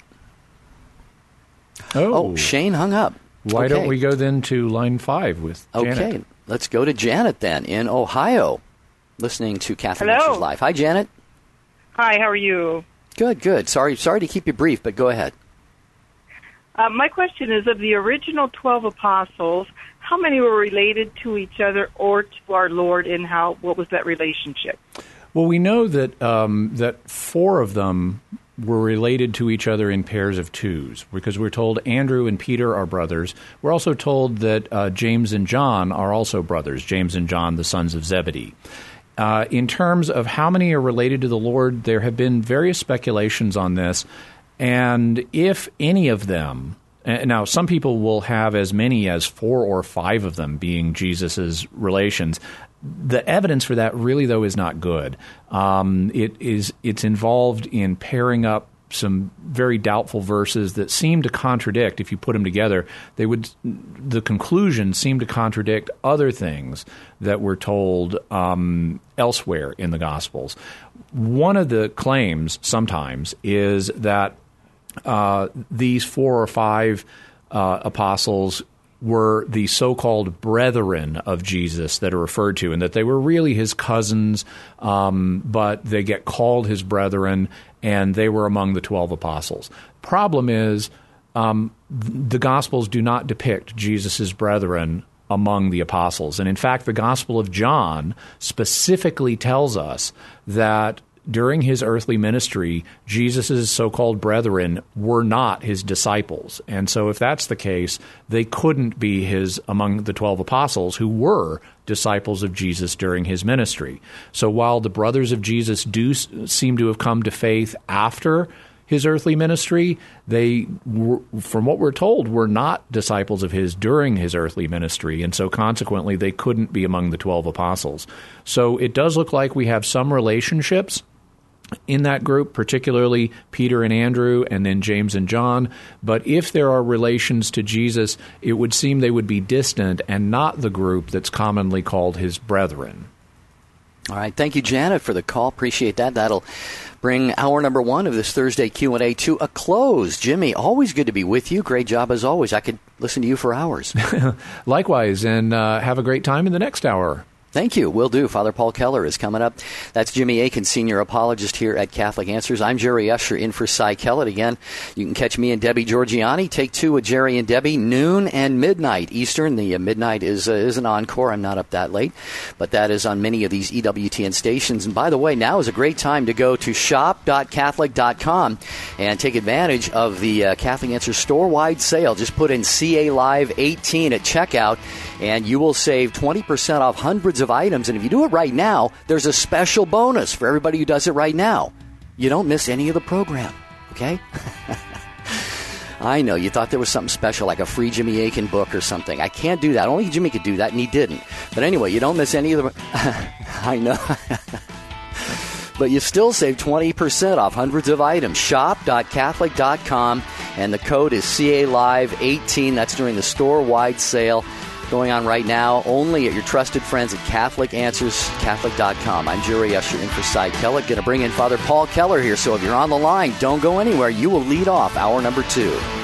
Oh, oh Shane hung up. Why okay. don't we go then to line five with Janet? Okay, let's go to Janet then in Ohio, listening to Catholic Hello. Answers Live. Hi, Janet. Hi, how are you? Good, good. Sorry, sorry to keep you brief, but go ahead. Uh, my question is, of the original twelve apostles, how many were related to each other or to our Lord, and how? What was that relationship? Well, we know that um, that four of them were related to each other in pairs of twos, because we're told Andrew and Peter are brothers. We're also told that uh, James and John are also brothers, James and John, the sons of Zebedee. Uh, in terms of how many are related to the Lord, there have been various speculations on this, and if any of them, now some people will have as many as four or five of them being Jesus's relations. The evidence for that really, though, is not good. Um, it is it's involved in pairing up some very doubtful verses that seem to contradict. If you put them together, they would the conclusions seem to contradict other things that were told um, elsewhere in the Gospels. One of the claims sometimes is that uh, these four or five uh, apostles were the so-called brethren of Jesus that are referred to, and that they were really his cousins, um, but they get called his brethren, and they were among the twelve apostles. Problem is, um, the Gospels do not depict Jesus' brethren among the apostles. And in fact, the Gospel of John specifically tells us that during his earthly ministry, Jesus' so-called brethren were not his disciples. And so if that's the case, they couldn't be his among the twelve apostles who were disciples of Jesus during his ministry. So while the brothers of Jesus do s- seem to have come to faith after his earthly ministry, they, were, from what we're told, were not disciples of his during his earthly ministry, and so consequently they couldn't be among the twelve apostles. So it does look like we have some relationships in that group, particularly Peter and Andrew, and then James and John. But if there are relations to Jesus, it would seem they would be distant and not the group that's commonly called his brethren. All right. Thank you, Janet, for the call. Appreciate that. That'll bring hour number one of this Thursday Q and A to a close. Jimmy, always good to be with you. Great job as always. I could listen to you for hours. Likewise, and uh, have a great time in the next hour. Thank you. Will do. Father Paul Keller is coming up. That's Jimmy Akin, Senior Apologist here at Catholic Answers. I'm Jerry Usher in for Cy Kellett. Again, you can catch me and Debbie Georgiani. Take two with Jerry and Debbie, noon and midnight Eastern. The uh, midnight is uh, is an encore. I'm not up that late, but that is on many of these E W T N stations. And by the way, now is a great time to go to shop dot catholic dot com and take advantage of the uh, Catholic Answers store-wide sale. Just put in C A Live eighteen at checkout, and you will save twenty percent off hundreds of items. And if you do it right now, there's a special bonus for everybody who does it right now. You don't miss any of the program, okay? I know. You thought there was something special, like a free Jimmy Akin book or something. I can't do that. Only Jimmy could do that, and he didn't. But anyway, you don't miss any of the... I know. But you still save twenty percent off hundreds of items. shop dot catholic dot com, and the code is C A Live eighteen. That's during the store-wide sale going on right now, only at your trusted friends at Catholic Answers Catholic dot com. I'm Jerry Usher in for Cy Kellett. Going to bring in Father Paul Keller here, so if you're on the line, don't go anywhere. You will lead off hour number two.